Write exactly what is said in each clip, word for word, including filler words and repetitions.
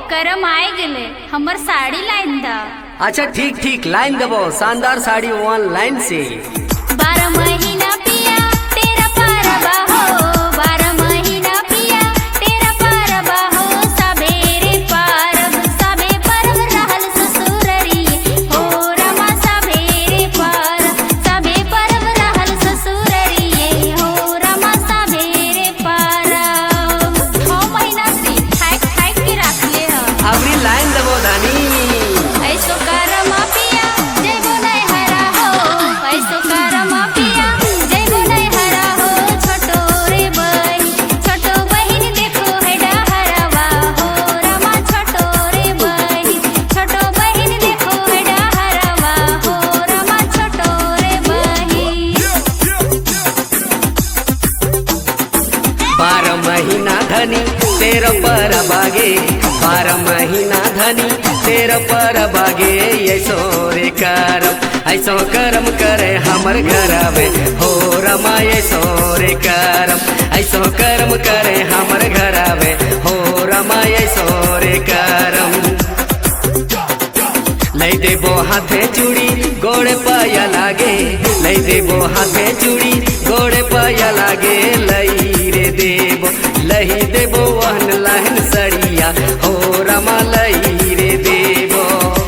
करम आए गेले हमर साड़ी लाइन दा। अच्छा ठीक ठीक लाइन देबो, शानदार साड़ी ऑनलाइन से। बारह महीना पिया तेरा पारबा हो, बारह महीना पिया तेरा पारबा हो, सबेरे पारब सबे परब रहल ससुररी हो रमा, सबेरे पारब सबे परब रहल ससुररी हो रमा, सबेरे पारब। छह महीना से हैक हैक के रखले ह। अबरी लाइन देबो धानी। ऐसो करमा पिया जैबो नहीं हरा हो, ऐसो करमा पिया जैबो नहीं हरा हो, छोटो रे बहन छोटो बहन देखो है डहरवा हो रमा, छोटो रे बहन छोटो बहन देखो है डहरवा हो रमा, छोटो रे बहन। बारह महीना धनी तेरा पर बागे, बारह महीना धनी तेरा पर बागे, ऐसो रे करम ऐसो करम करे हमर घर में हो रमा, ऐसो रे करम ऐसो करम करे हमर घर में हो रमा, ऐसो रे करम। लई देबो हाथे चूड़ी गोड़े पाया लागे, लई देबो हाथे चूड़ी गोड़े पाया लागे, लई रे देबो लही देबो वहन लहन सड़िया हो रमा, लई रे देबो।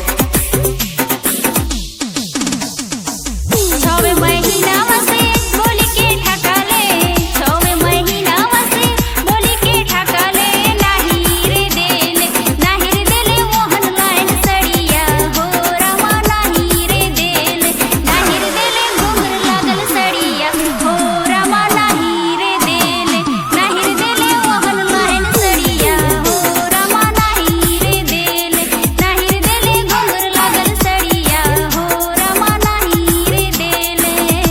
छवे महीना वसे बोली के ठकाले, छवे महीना वसे बोली के ठकाले, नाही रे देले नाही रे देले मोहन लाइन सड़िया हो रमा, नाही रे देले नाही रे देले घुंघर लागल सड़िया हो रमा, नाही रे देले नाही रे देले मोहन लाइन सड़िया हो रमा, नाही रे देले नाही रे देले घुंघर लागल सड़िया हो रमा, नाही रे देले।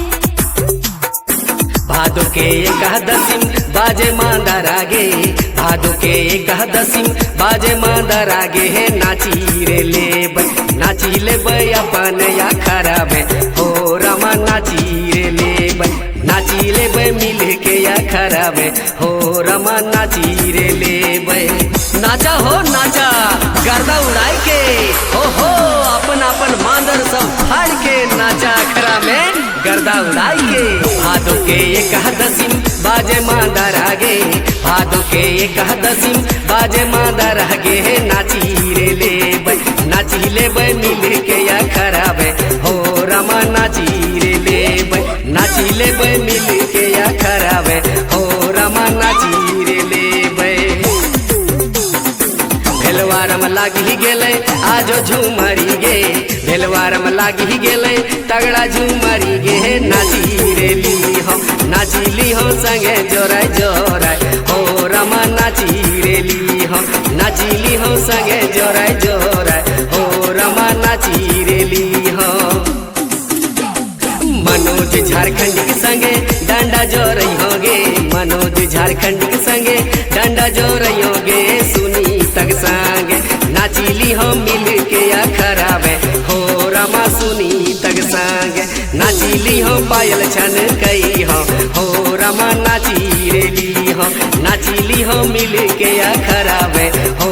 भादो के एकादशीम बाजे मांदार आगे, भादो के एकादशीम बाजे मांदार आगे, हे नाची रे लेबै नाची लेबै अपन या खराब हो रमा, नाची रे लेबै नाची लेबै मिल के या खराब हो रमा, नाची रे लेबै। नाचा हो नाचा गर्दा उड़ाई के हो हो, अपन अपन मांदर सब फाड़ के नाचा अखरा में गर्दा उड़ाई के। भादो के एकादशीम बाजे मांदार आगे, भादो के एकादशीम बाजे मांदार आगे, हे नाची रे लेबै नाची लेबै मिल के या खराब हो रमा, नाची रे लेबै नाची लेबै मिल के या खराब हो रमा, नाची रे लेबै। भेलवारम लागी गेलै आजो झूमरी गे, भेलवारम लागी गेलै तगड़ा झूमरी गे, नाची रे ली हो नाची ली हो संगे जोराय जोराय हो रमा, नाची रे ली हो नाची ली हो संगे जोराय जोराय हो रमा, नाची रे ली हो। मनोज झारखंड के संगे डंडा जो रही होगे, मनोज झारखंड के संगे डंडा जो रही होगे, सुनी तक संगे नाचीली हो मिल के या खराब हो रमा, सुनी तक संगे नाचीली हो पायल छन कई हो हो रमा, नाची रे ली हो नाचीली हो मिल के या खराब हो